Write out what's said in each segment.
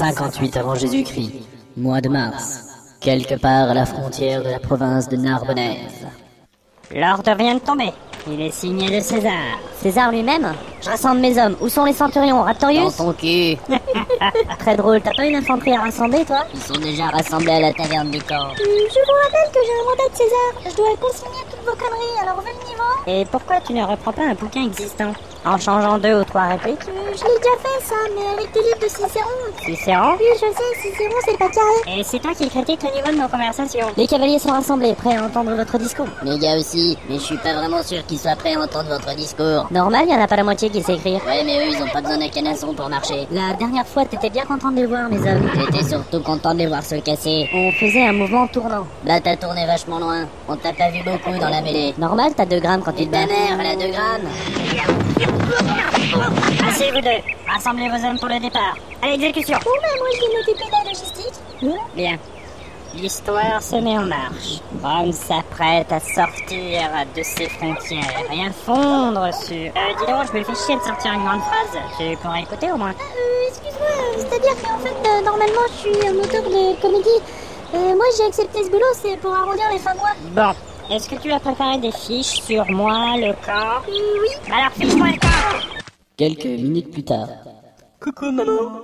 58 avant Jésus-Christ, mois de mars, quelque part à la frontière de la province de Narbonnaise. L'ordre vient de tomber. Il est signé de César. César lui-même? Je rassemble mes hommes. Où sont les centurions? Raptorius? Dans ton cul. Très drôle. T'as pas une infanterie à rassembler, toi? Ils sont déjà rassemblés à la taverne du camp. Je vous rappelle que j'ai un mandat de César. Je dois consigner toutes vos conneries, alors vu le niveau. Et pourquoi tu ne reprends pas un bouquin existant? En changeant 2 ou 3 répliques? Je l'ai déjà fait ça, mais avec des livres de Cicéron. Cicéron? Oui, je sais, Cicéron c'est pas carré. Et c'est toi qui critique le niveau de nos conversations. Les cavaliers sont rassemblés, prêts à entendre votre discours. Les gars aussi, mais je suis pas vraiment sûr qu'ils soient prêts à entendre votre discours. Normal, y en a pas la moitié qui sait écrire. Ouais, mais eux, ils ont pas besoin d'un canasson pour marcher. La dernière fois, t'étais bien content de les voir, mes hommes. J'étais surtout content de les voir se casser. On faisait un mouvement tournant. Là, t'as tourné vachement loin. On t'a pas vu beaucoup dans la mêlée. Normal, t'as 2 grammes quand tu Et te ta bats. mère, elle a 2 grammes. Assez, vous deux. Rassemblez vos hommes pour le départ. À l'exécution. Oh, mais moi je vais m'occuper de la logistique. Bien. L'histoire se met en marche. Rome s'apprête à sortir de ses frontières et à fondre sur... dis donc, je me fais chier de sortir une grande phrase. Tu pourrais écouter au moins. Excuse-moi, c'est-à-dire qu'en fait, normalement je suis un auteur de comédie. Moi j'ai accepté ce boulot, c'est pour arrondir les fins de mois. Bon. Est-ce que tu as préparé des fiches sur moi, le camp? Oui. Alors fiche-moi le camp. Quelques minutes plus tard. Coucou, maman.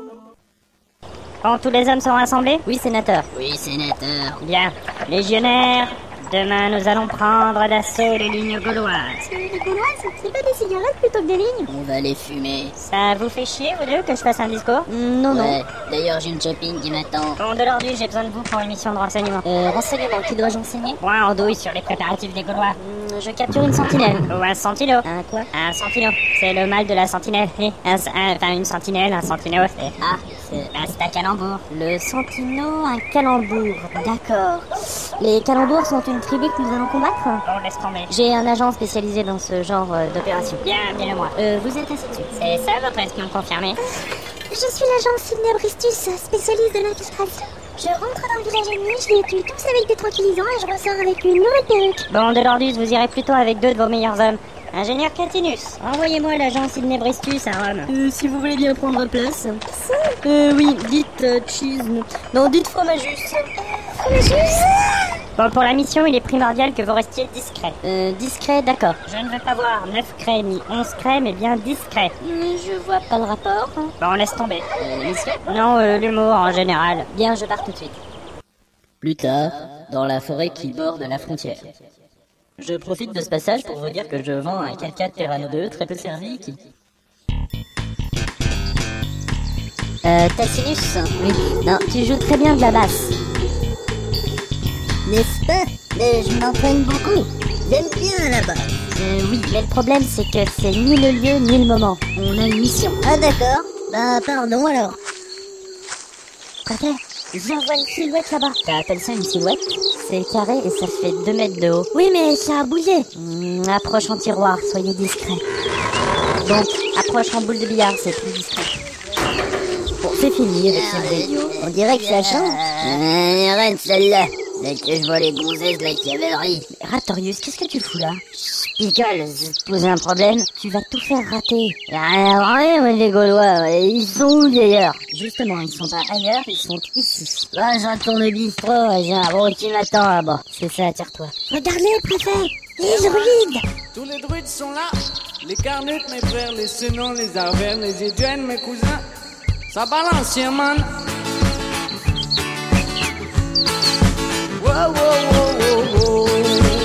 Bon, tous les hommes sont rassemblés? Oui, sénateur. Oui, sénateur. Bien. Légionnaires, demain nous allons prendre d'assaut les lignes gauloises. Les Gauloises, c'est pas des cigarettes plutôt que des lignes? On va les fumer. Ça vous fait chier, vous deux, que je fasse un discours? Non, Ouais, d'ailleurs, j'ai une copine qui m'attend. Bon, de l'ordu, j'ai besoin de vous pour une mission de renseignement. Renseignement, qui dois-je enseigner? Point en douille sur les préparatifs des Gaulois. Je capture une sentinelle. Ou un sentilo. Un quoi? Un sentilo. C'est le mal de la sentinelle. Enfin, une sentinelle, un sentino. C'est un calembour. Le Santino, un calembour. D'accord. Les calembours sont une tribu que nous allons combattre? Bon, laisse tomber. J'ai un agent spécialisé dans ce genre d'opération. Bien, dis-le-moi. Vous êtes assis dessus. C'est ça votre espion confirmé? Je suis l'agent Sidney Bristus, spécialiste de l'infiltration. Je rentre dans le village ennemi, je les tue tous avec des tranquillisants et je ressors avec une nouvelle perruque. Bon, de l'ordus, vous irez plutôt avec 2 de vos meilleurs hommes. Ingénieur Catinus, envoyez-moi l'agent Sidney Bristus à Rome. Si vous voulez bien prendre place. Oui, dites cheese. Non, dites fromagus. Fromagus? Bon, pour la mission, il est primordial que vous restiez discret. Discret, d'accord. Je ne veux pas voir 9 craies ni 11 craies, mais bien discret. Je vois pas le rapport. Bon, laisse tomber. Non, l'humour en général. Bien, je pars tout de suite. Plus tard, dans la forêt qui borde la frontière. Je profite de ce passage pour vous dire que je vends un 4x4 Terrano 2 très peu servi qui... Tassinus? Oui. Non, tu joues très bien de la basse. N'est-ce pas? Mais je m'entraîne beaucoup. J'aime bien là-bas. Oui, mais le problème c'est que c'est ni le lieu ni le moment. On a une mission. Ah d'accord. Bah pardon alors. Parfait. Je vois une silhouette là-bas. T'appelles ça une silhouette? C'est carré et ça fait 2 mètres de haut. Oui, mais ça a bougé. Approche en tiroir, soyez discret. Donc, approche en boule de billard, c'est plus discret. Bon, c'est fini avec ce bruit. On dirait que ça chante. Arrête celle-là. Dès que je vois les gonzesses de la cavalerie. Raptorius, qu'est-ce que tu fous là? Picole, ça te pose un problème? Tu vas tout faire rater. Y'a rien à voir, moi, les Gaulois. Ils sont où d'ailleurs? Justement, ils sont pas ailleurs, ils sont ici. Là, j'ai un tourne-bistrot, j'ai un gros qui m'attend là-bas. C'est ça, tire-toi. Regardez, préfet. Les druides. Tous les druides sont là. Les carnutes, mes frères, les sénons, les arvernes, les éduennes, mes cousins. Ça balance, yeah, man. Wow, wow, wow, wow, wow.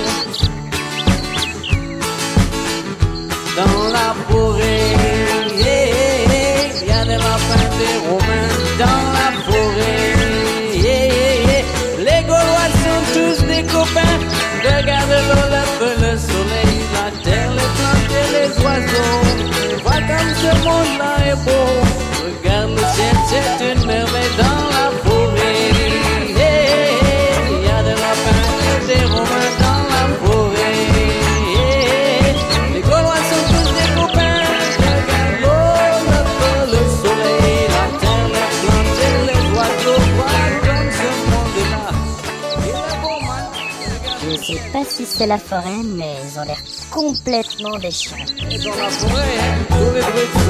Dans la forêt, yeah, y a des lapins, des romains. Dans la forêt, yeah, les Gaulois sont tous des copains. Regarde l'eau, le feu, le soleil, la terre, les plantes et les oiseaux. Vois comme ce monde-là est beau. Regarde le ciel, c'est une merveille dans la forêt. Y a des lapins et des romains dans la forêt. Les Gaulois sont tous des copains. Regarde l'eau, le feu, le soleil, la terre, les plantes et les oiseaux. Vois comme ce monde-là. Il est beau, man. Je sais pas si c'est la forêt, mais ils ont l'air complètement déchirés. Et dans la forêt, tous les bruits